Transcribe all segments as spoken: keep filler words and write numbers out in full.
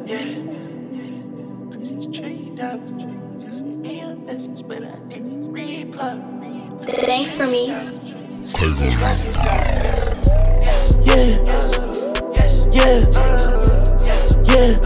yeah. Christmas tree diamonds. Just send me a message, but I didn't reply. Thanks for me. Yes, yes, yeah, yes, yes, yeah,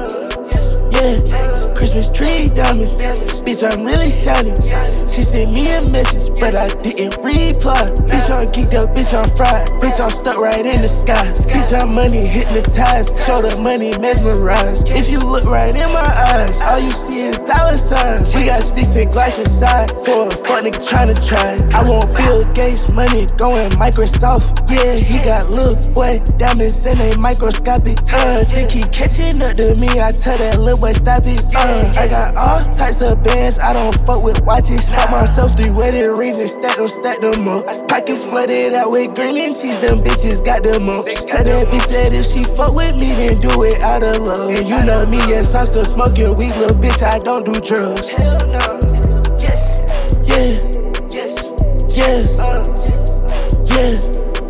yeah. Christmas tree diamonds, bitch, I'm really shining. She sent me a message, but I didn't reply. Bitch, I'm geeked up, bitch, I'm fried. Bitch, I'm stuck right in the sky. Bitch, I'm money hypnotized. Show the money mesmerized. If you look right in my eyes, all you see is dollar signs. We got sticks and glass inside for a fuck nigga tryna try. I want Bill Gates money going Microsoft. Yeah, he got little boy diamonds and they microscopic. Uh, think he catching up to me? I tell that little boy stop it. Uh, I got all types of bands. I don't fuck with watches. Got myself three wedding rings and stack them, stack them up. Pockets flooded out with green and cheese. Them bitches got them up. Tell that bitch that if she fuck with me, then do it out of love. And you know me, yes, I'm still smoking weed, little bitch. I don't do drugs. Hell no. Yes. Yes. Yes. Yes. Yeah.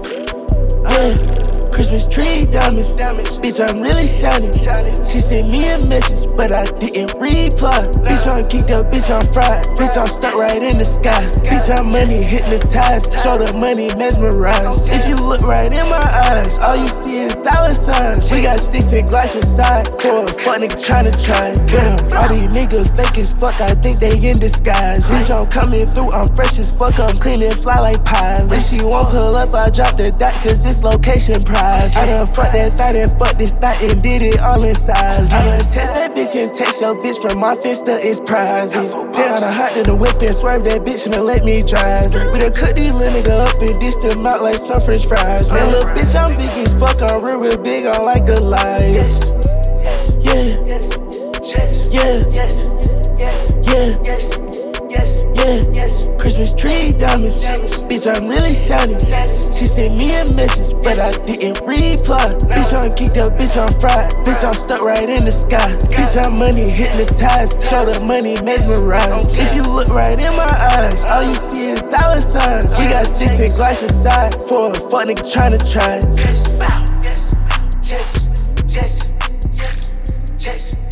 Yeah. Christmas tree diamonds, bitch, I'm really shining. She sent me a message, but I didn't reply. Bitch, I'm geeked up, bitch, I'm fried. Bitch, I'm stuck right in the sky. Bitch, I'm money hypnotized. Show the money mesmerized. If you look right in my eyes, all you see is dollar signs. We got sticks and glass inside for a fuck nigga tryna try. Damn, all these niggas fake as fuck, I think they in disguise. Bitch, I'm coming through, I'm fresh as fuck, I'm clean and fly like pie. When she won't pull up, I drop the dot, cause this location pride. I done fuck that thought and fuck this thought and did it all inside. I done text that bitch and text your bitch from my Finsta, it's private. Then I done hopped in the whip and swerved that bitch and let me drive. We done cut these little nigga up and dished them out like some french fries. Man, little bitch, I'm big as fuck, I'm real, real big, I'm like Goliath. Yeah, yeah, yeah, yeah, yeah. Christmas tree diamonds, bitch, I'm really shining. She sent me a message, but I didn't reply. Bitch, I'm geeked up, bitch, I'm fried. Bitch, I'm stuck right in the sky. Bitch, I'm money hypnotized. Show the money mesmerized. If you look right in my eyes, all you see is dollar signs. We got sticks and glass inside for a fuck nigga tryna try. Yes, yes, yes, yes, yes.